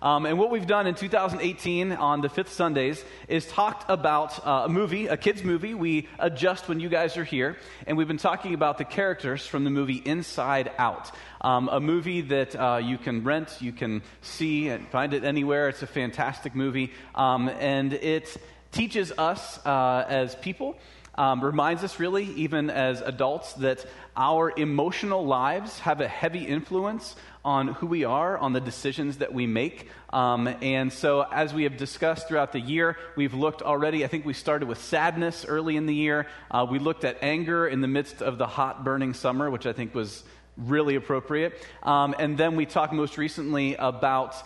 And what we've done in 2018 on the Fifth Sundays is talked about a kid's movie. We adjust when you guys are here. And we've been talking about the characters from the movie Inside Out. A movie that you can rent, you can see and find it anywhere. It's a fantastic movie. And it teaches us as people, reminds us really, even as adults, that our emotional lives have a heavy influence on who we are, on the decisions that we make. And so as we have discussed throughout the year, we've looked already, I think we started with sadness early in the year. We looked at anger in the midst of the hot, burning summer, which I think was really appropriate. And then we talked most recently about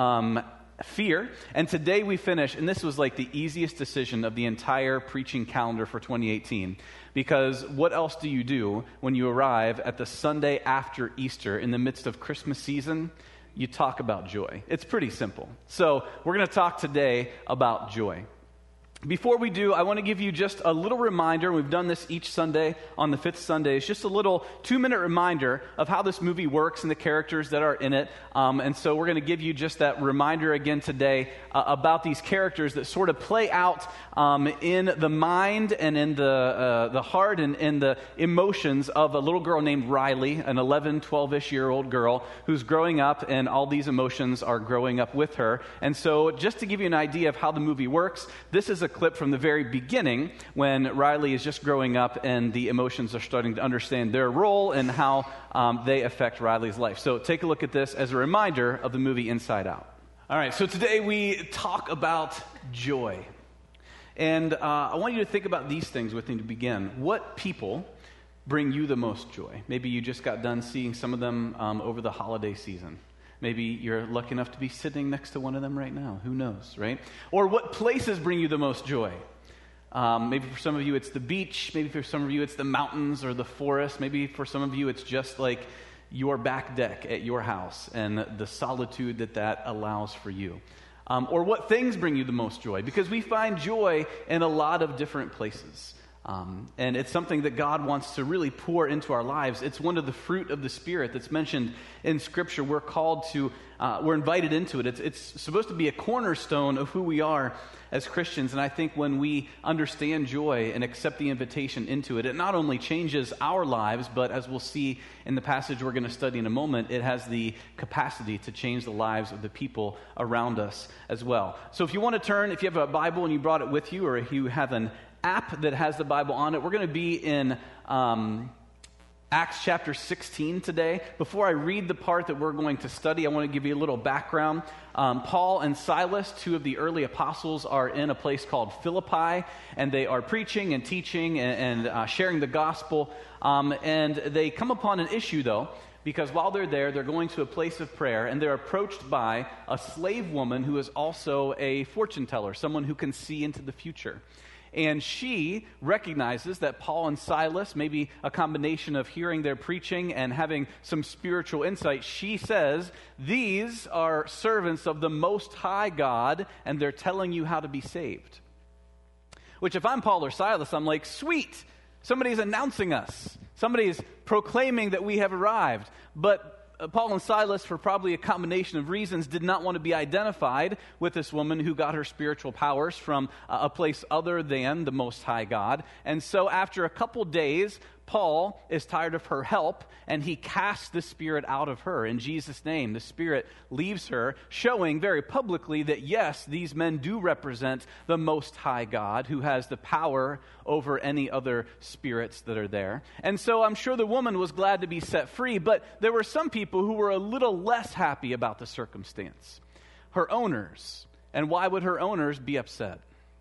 fear. And today we finish, and this was like the easiest decision of the entire preaching calendar for 2018. Because what else do you do when you arrive at the Sunday after Easter in the midst of Christmas season? You talk about joy. It's pretty simple. So we're going to talk today about joy. Before we do, I want to give you just a little reminder. We've done this each Sunday on the Fifth Sundays. Just a little 2-minute reminder of how this movie works and the characters that are in it. And so we're going to give you just that reminder again today about these characters that sort of play out in the mind and in the heart and in the emotions of a little girl named Riley, an 11, 12-ish-year-old girl who's growing up, and all these emotions are growing up with her. And so just to give you an idea of how the movie works, this is a clip from the very beginning when Riley is just growing up and the emotions are starting to understand their role and how they affect Riley's life. So take a look at this as a reminder of the movie Inside Out. All right, so today we talk about joy. And I want you to think about these things with me to begin. What people bring you the most joy? Maybe you just got done seeing some of them over the holiday season. Maybe you're lucky enough to be sitting next to one of them right now. Who knows, right? Or what places bring you the most joy? Maybe for some of you it's the beach. Maybe for some of you it's the mountains or the forest. Maybe for some of you it's just like your back deck at your house and the solitude that allows for you. Or what things bring you the most joy? Because we find joy in a lot of different places. And it's something that God wants to really pour into our lives. It's one of the fruit of the Spirit that's mentioned in Scripture. We're called to, we're invited into it. It's supposed to be a cornerstone of who we are as Christians. And I think when we understand joy and accept the invitation into it, it not only changes our lives, but as we'll see in the passage we're going to study in a moment, it has the capacity to change the lives of the people around us as well. So if you want to turn, if you have a Bible and you brought it with you, or if you have an app that has the Bible on it, we're going to be in Acts chapter 16 today. Before I read the part that we're going to study, I want to give you a little background. Paul and Silas, 2 of the early apostles, are in a place called Philippi, and they are preaching and teaching and sharing the gospel. And they come upon an issue, though, because while they're there, they're going to a place of prayer, and they're approached by a slave woman who is also a fortune teller, someone who can see into the future. And she recognizes that Paul and Silas, maybe a combination of hearing their preaching and having some spiritual insight, she says, these are servants of the Most High God, and they're telling you how to be saved. Which if I'm Paul or Silas, I'm like, sweet, somebody's announcing us. Somebody's proclaiming that we have arrived. But Paul and Silas, for probably a combination of reasons, did not want to be identified with this woman who got her spiritual powers from a place other than the Most High God. And so after a couple days, Paul is tired of her help, and he casts the spirit out of her. In Jesus' name, the spirit leaves her, showing very publicly that, yes, these men do represent the Most High God, who has the power over any other spirits that are there. And so I'm sure the woman was glad to be set free, but there were some people who were a little less happy about the circumstance. Her owners. And why would her owners be upset?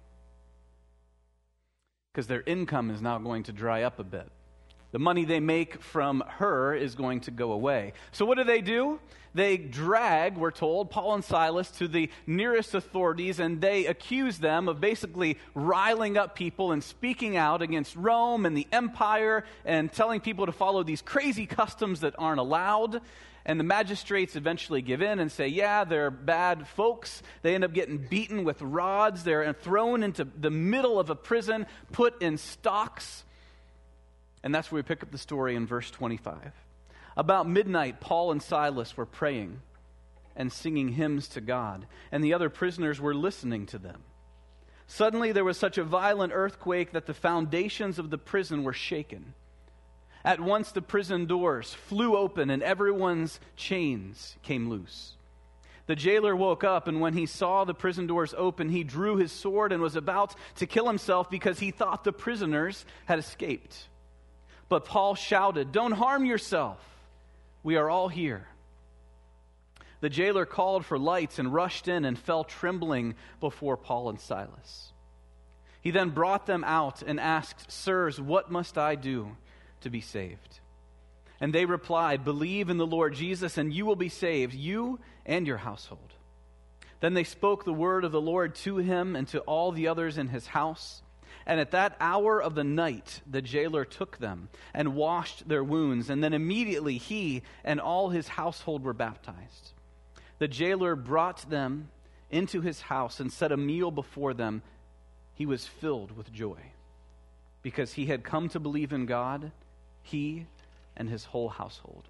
Because their income is now going to dry up a bit. The money they make from her is going to go away. So what do? They drag, we're told, Paul and Silas to the nearest authorities, and they accuse them of basically riling up people and speaking out against Rome and the empire and telling people to follow these crazy customs that aren't allowed. And the magistrates eventually give in and say, yeah, they're bad folks. They end up getting beaten with rods. They're thrown into the middle of a prison, put in stocks. And that's where we pick up the story in verse 25. About midnight, Paul and Silas were praying, and singing hymns to God, and the other prisoners were listening to them. Suddenly there was such a violent earthquake that the foundations of the prison were shaken. At once the prison doors flew open and everyone's chains came loose. The jailer woke up, and when he saw the prison doors open, he drew his sword and was about to kill himself because he thought the prisoners had escaped. But Paul shouted, "Don't harm yourself. We are all here." The jailer called for lights and rushed in and fell trembling before Paul and Silas. He then brought them out and asked, "Sirs, what must I do to be saved?" And they replied, "Believe in the Lord Jesus, and you will be saved, you and your household." Then they spoke the word of the Lord to him and to all the others in his house. And at that hour of the night, the jailer took them and washed their wounds, and then immediately he and all his household were baptized. The jailer brought them into his house and set a meal before them. He was filled with joy because he had come to believe in God, he and his whole household.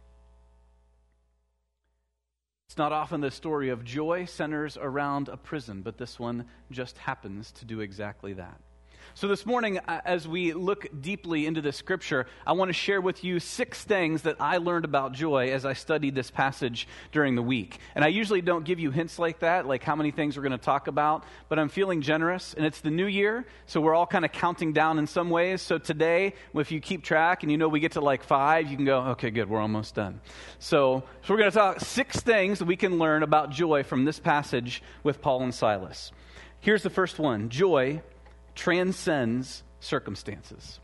It's not often the story of joy centers around a prison, but this one just happens to do exactly that. So this morning, as we look deeply into the scripture, I want to share with you 6 things that I learned about joy as I studied this passage during the week. And I usually don't give you hints like that, like how many things we're going to talk about, but I'm feeling generous, and it's the new year, so we're all kind of counting down in some ways. So today, if you keep track and you know we get to like 5, you can go, okay, good, we're almost done. So we're going to talk 6 things that we can learn about joy from this passage with Paul and Silas. Here's the first one. Joy transcends circumstances.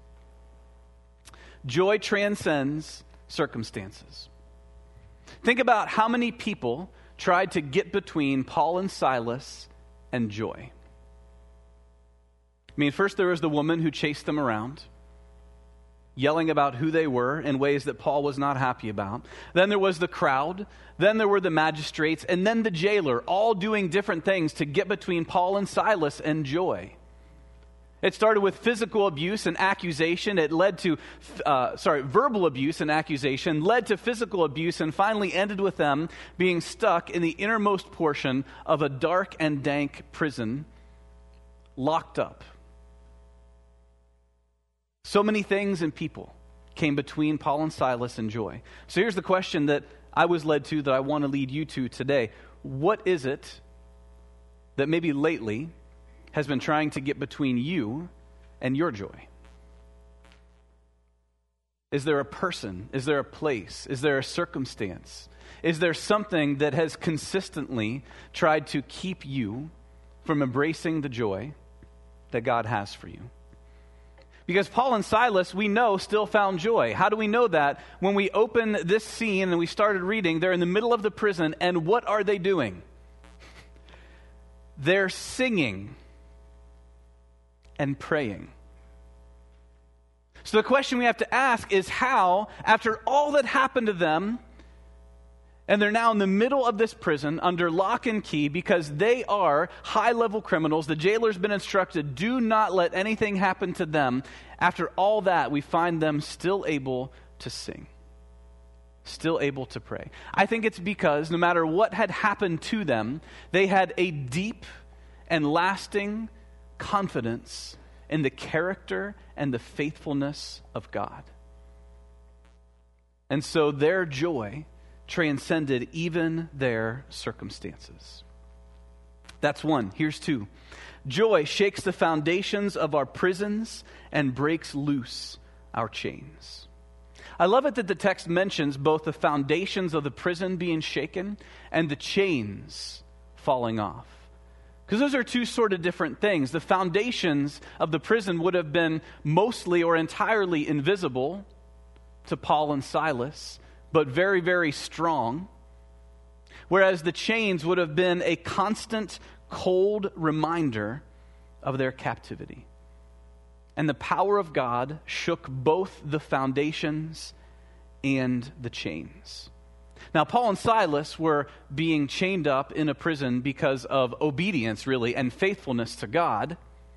Joy transcends circumstances. Think about how many people tried to get between Paul and Silas and joy. I mean, first there was the woman who chased them around, yelling about who they were in ways that Paul was not happy about. Then there was the crowd. Then there were the magistrates. And then the jailer, all doing different things to get between Paul and Silas and joy. It started with physical abuse and accusation. It led to, verbal abuse and accusation, led to physical abuse, and finally ended with them being stuck in the innermost portion of a dark and dank prison, locked up. So many things and people came between Paul and Silas and joy. So here's the question that I was led to that I want to lead you to today. What is it that maybe lately has been trying to get between you and your joy? Is there a person? Is there a place? Is there a circumstance? Is there something that has consistently tried to keep you from embracing the joy that God has for you? Because Paul and Silas, we know, still found joy. How do we know that? When we open this scene and we started reading, they're in the middle of the prison, and what are they doing? They're singing and praying. So the question we have to ask is how, after all that happened to them, and they're now in the middle of this prison under lock and key because they are high-level criminals, the jailer's been instructed, do not let anything happen to them. After all that, we find them still able to sing, still able to pray. I think it's because no matter what had happened to them, they had a deep and lasting confidence in the character and the faithfulness of God. And so their joy transcended even their circumstances. That's one. Here's 2. Joy shakes the foundations of our prisons and breaks loose our chains. I love it that the text mentions both the foundations of the prison being shaken and the chains falling off. Because those are 2 sort of different things. The foundations of the prison would have been mostly or entirely invisible to Paul and Silas, but very, very strong. Whereas the chains would have been a constant, cold reminder of their captivity. And the power of God shook both the foundations and the chains. Now, Paul and Silas were being chained up in a prison because of obedience, really, and faithfulness to God.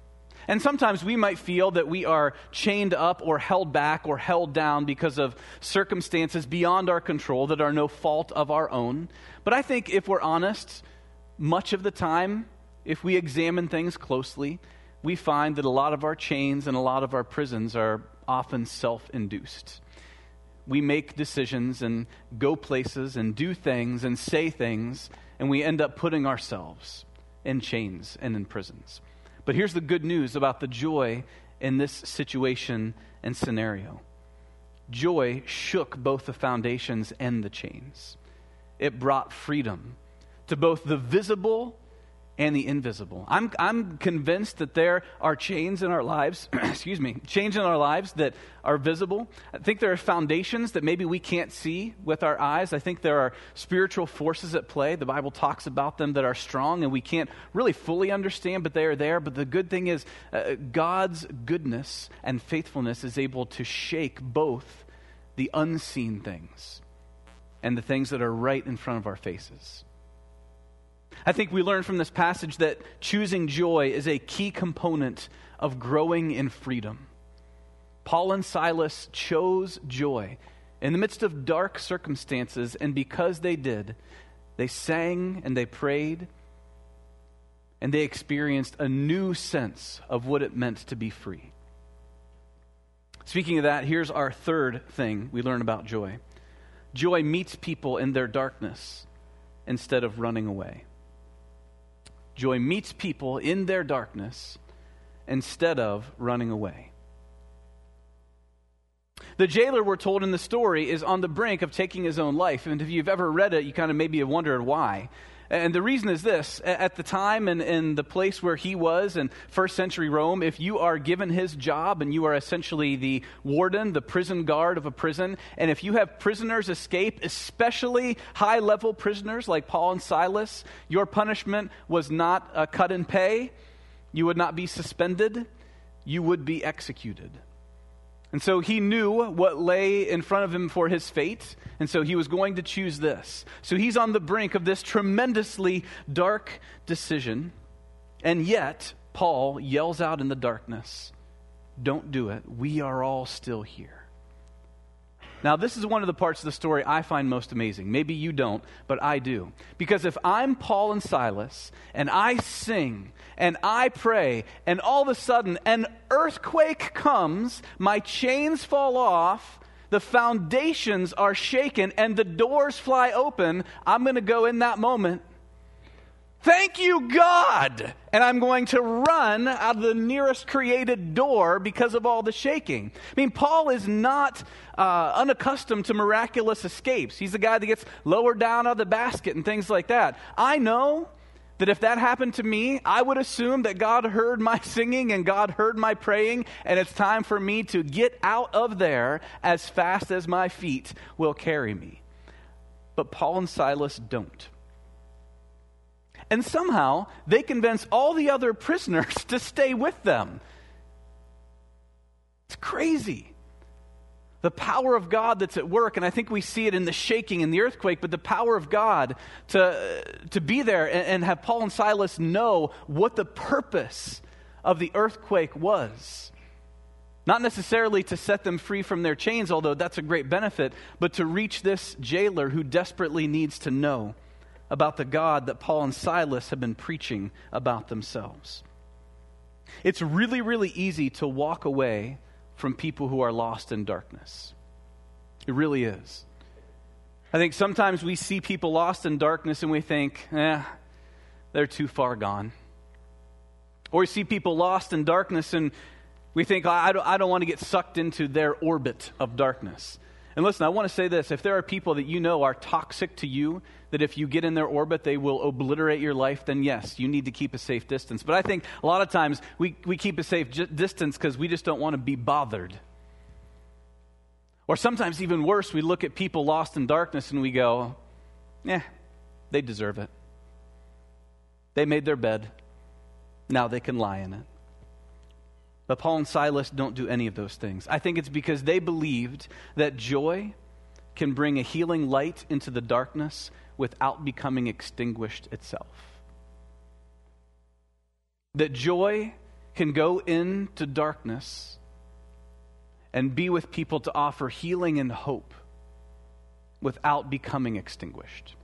And sometimes we might feel that we are chained up or held back or held down because of circumstances beyond our control that are no fault of our own. But I think if we're honest, much of the time, if we examine things closely, we find that a lot of our chains and a lot of our prisons are often self-induced. We make decisions and go places and do things and say things, and we end up putting ourselves in chains and in prisons. But here's the good news about the joy in this situation and scenario. Joy shook both the foundations and the chains. It brought freedom to both the visible and the invisible. I'm convinced that there are chains in our lives, chains in our lives that are visible. I think there are foundations that maybe we can't see with our eyes. I think there are spiritual forces at play. The Bible talks about them that are strong and we can't really fully understand, but they are there. But the good thing is God's goodness and faithfulness is able to shake both the unseen things and the things that are right in front of our faces. I think we learn from this passage that choosing joy is a key component of growing in freedom. Paul and Silas chose joy in the midst of dark circumstances, and because they did, they sang and they prayed, and they experienced a new sense of what it meant to be free. Speaking of that, here's our third thing we learn about joy. Joy meets people in their darkness instead of running away. Joy meets people in their darkness instead of running away. The jailer, we're told in the story, is on the brink of taking his own life. And if you've ever read it, you kind of maybe have wondered why. And the reason is this. At the time and in the place where he was in first century Rome, if you are given his job and you are essentially the warden, the prison guard of a prison, and if you have prisoners escape, especially high-level prisoners like Paul and Silas, your punishment was not a cut in pay. You would not be suspended. You would be executed. And so he knew what lay in front of him for his fate, and so he was going to choose this. So he's on the brink of this tremendously dark decision, and yet Paul yells out in the darkness, "Don't do it. We are all still here." Now, this is one of the parts of the story I find most amazing. Maybe you don't, but I do. Because if I'm Paul and Silas, and I sing, and I pray, and all of a sudden an earthquake comes, my chains fall off, the foundations are shaken, and the doors fly open, I'm going to go in that moment, "Thank you, God!" And I'm going to run out of the nearest created door because of all the shaking. I mean, Paul is not unaccustomed to miraculous escapes. He's the guy that gets lowered down out of the basket and things like that. I know that if that happened to me, I would assume that God heard my singing and God heard my praying, and it's time for me to get out of there as fast as my feet will carry me. But Paul and Silas don't. And somehow, they convince all the other prisoners to stay with them. It's crazy. The power of God that's at work, and I think we see it in the shaking and the earthquake, but the power of God to be there and have Paul and Silas know what the purpose of the earthquake was. Not necessarily to set them free from their chains, although that's a great benefit, but to reach this jailer who desperately needs to know about the God that Paul and Silas have been preaching about themselves. It's really, really easy to walk away from people who are lost in darkness. It really is. I think sometimes we see people lost in darkness and we think, they're too far gone. Or we see people lost in darkness and we think, I don't want to get sucked into their orbit of darkness. And listen, I want to say this. If there are people that you know are toxic to you, that if you get in their orbit, they will obliterate your life, then yes, you need to keep a safe distance. But I think a lot of times we keep a safe distance because we just don't want to be bothered. Or sometimes even worse, we look at people lost in darkness and we go, they deserve it. They made their bed. Now they can lie in it. But Paul and Silas don't do any of those things. I think it's because they believed that joy can bring a healing light into the darkness without becoming extinguished itself. That joy can go into darkness and be with people to offer healing and hope without becoming extinguished.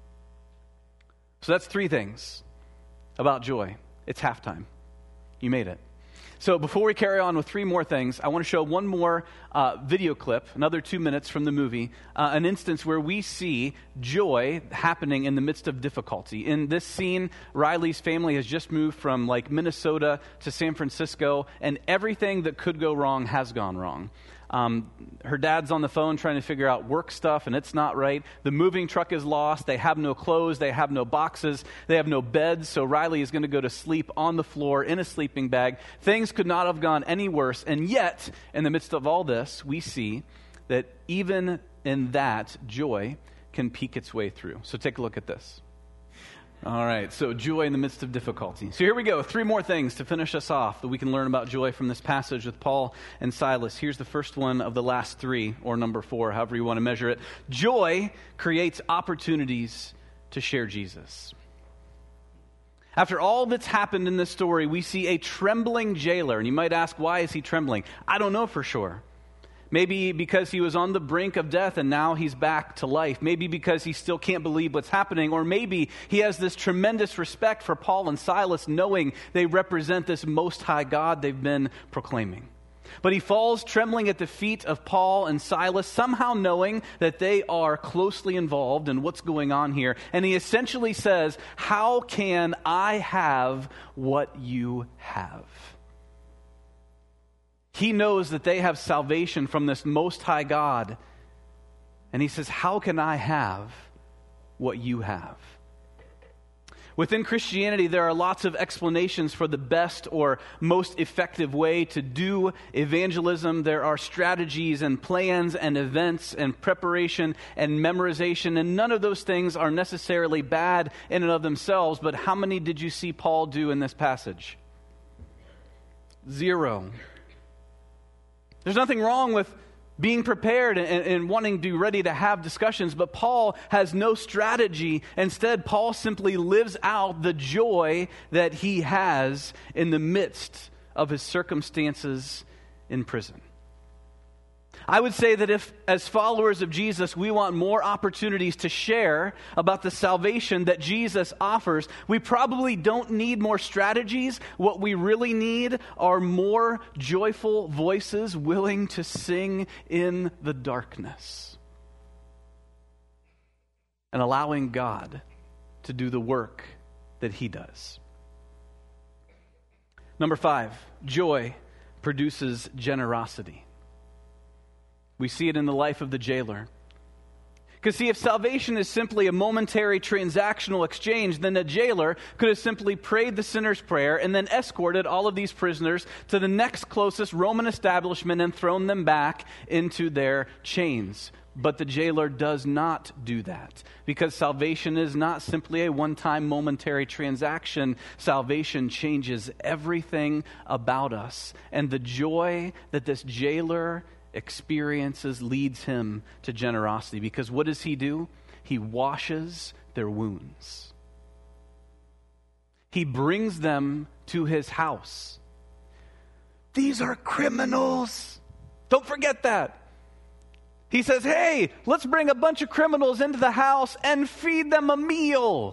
So that's 3 things about joy. It's halftime. You made it. So before we carry on with 3 more things, I want to show one more video clip, another 2 minutes from the movie, an instance where we see joy happening in the midst of difficulty. In this scene, Riley's family has just moved from Minnesota to San Francisco, and everything that could go wrong has gone wrong. Her dad's on the phone trying to figure out work stuff, and it's not right. The moving truck is lost. They have no clothes. They have no boxes. They have no beds. So Riley is going to go to sleep on the floor in a sleeping bag. Things could not have gone any worse. And yet, in the midst of all this, we see that even in that, joy can peek its way through. So take a look at this. All right, so joy in the midst of difficulty. So here we go, 3 more things to finish us off that we can learn about joy from this passage with Paul and Silas. Here's the first one of the last 3, or number 4, however you want to measure it. Joy creates opportunities to share Jesus. After all that's happened in this story, we see a trembling jailer. And you might ask, why is he trembling? I don't know for sure. Maybe because he was on the brink of death and now he's back to life. Maybe because he still can't believe what's happening. Or maybe he has this tremendous respect for Paul and Silas, knowing they represent this Most High God they've been proclaiming. But he falls trembling at the feet of Paul and Silas, somehow knowing that they are closely involved in what's going on here. And he essentially says, "How can I have what you have?" He knows that they have salvation from this Most High God. And he says, how can I have what you have? Within Christianity, there are lots of explanations for the best or most effective way to do evangelism. There are strategies and plans and events and preparation and memorization, and none of those things are necessarily bad in and of themselves. But how many did you see Paul do in this passage? 0. There's nothing wrong with being prepared and wanting to be ready to have discussions, but Paul has no strategy. Instead, Paul simply lives out the joy that he has in the midst of his circumstances in prison. I would say that if, as followers of Jesus, we want more opportunities to share about the salvation that Jesus offers, we probably don't need more strategies. What we really need are more joyful voices willing to sing in the darkness and allowing God to do the work that He does. Number 5, joy produces generosity. We see it in the life of the jailer. Because see, if salvation is simply a momentary transactional exchange, then a jailer could have simply prayed the sinner's prayer and then escorted all of these prisoners to the next closest Roman establishment and thrown them back into their chains. But the jailer does not do that, because salvation is not simply a one-time momentary transaction. Salvation changes everything about us. And the joy that this jailer experiences leads him to generosity, because what does he do? He washes their wounds. He brings them to his house. These are criminals. Don't forget that. He says, hey, let's bring a bunch of criminals into the house and feed them a meal.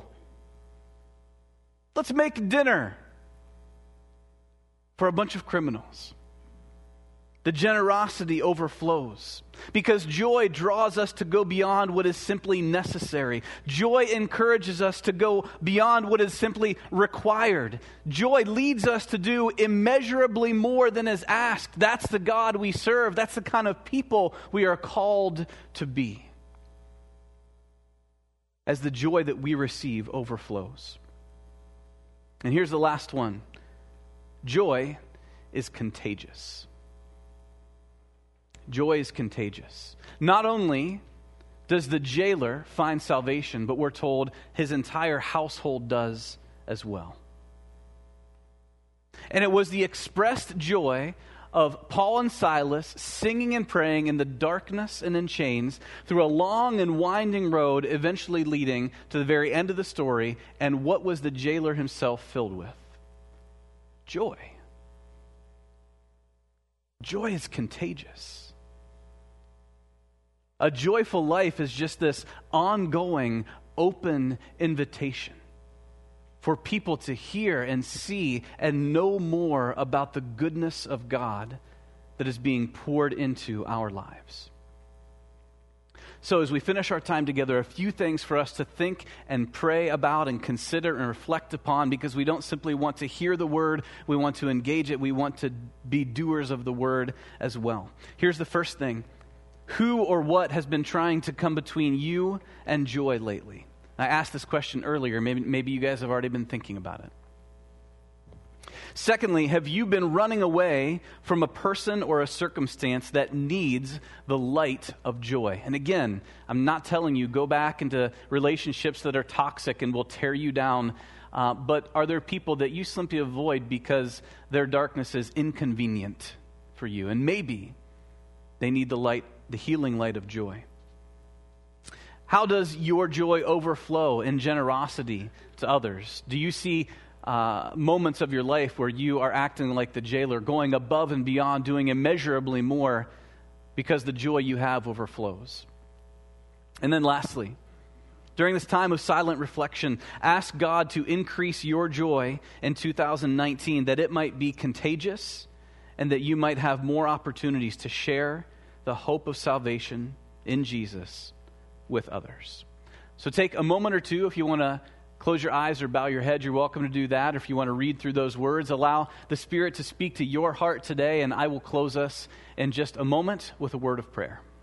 Let's make dinner for a bunch of criminals. The generosity overflows because joy draws us to go beyond what is simply necessary. Joy encourages us to go beyond what is simply required. Joy leads us to do immeasurably more than is asked. That's the God we serve. That's the kind of people we are called to be, as the joy that we receive overflows. And here's the last one. Joy is contagious. Joy is contagious. Not only does the jailer find salvation, but we're told his entire household does as well. And it was the expressed joy of Paul and Silas singing and praying in the darkness and in chains through a long and winding road, eventually leading to the very end of the story. And what was the jailer himself filled with? Joy. joy is contagious. A joyful life is just this ongoing, open invitation for people to hear and see and know more about the goodness of God that is being poured into our lives. So as we finish our time together, a few things for us to think and pray about and consider and reflect upon, because we don't simply want to hear the word, we want to engage it, we want to be doers of the word as well. Here's the first thing. Who or what has been trying to come between you and joy lately? I asked this question earlier. Maybe you guys have already been thinking about it. Secondly, have you been running away from a person or a circumstance that needs the light of joy? And again, I'm not telling you go back into relationships that are toxic and will tear you down, but are there people that you simply avoid because their darkness is inconvenient for you? And maybe they need the light, the healing light of joy. How does your joy overflow in generosity to others? Do you see moments of your life where you are acting like the jailer, going above and beyond, doing immeasurably more because the joy you have overflows? And then lastly, during this time of silent reflection, ask God to increase your joy in 2019, that it might be contagious and that you might have more opportunities to share the hope of salvation in Jesus with others. So take a moment or two if you want to close your eyes or bow your head. You're welcome to do that. Or if you want to read through those words, allow the Spirit to speak to your heart today, and I will close us in just a moment with a word of prayer.